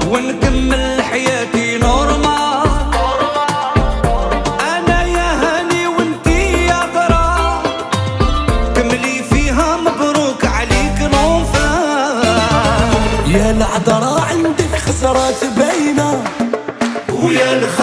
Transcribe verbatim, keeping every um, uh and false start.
ونكمل حياتي نورمال. انا يا هاني وانتي يا ضرا، كملي فيها مبروك عليك نوفال. يا العذراء عندك خسرات باينه، ويا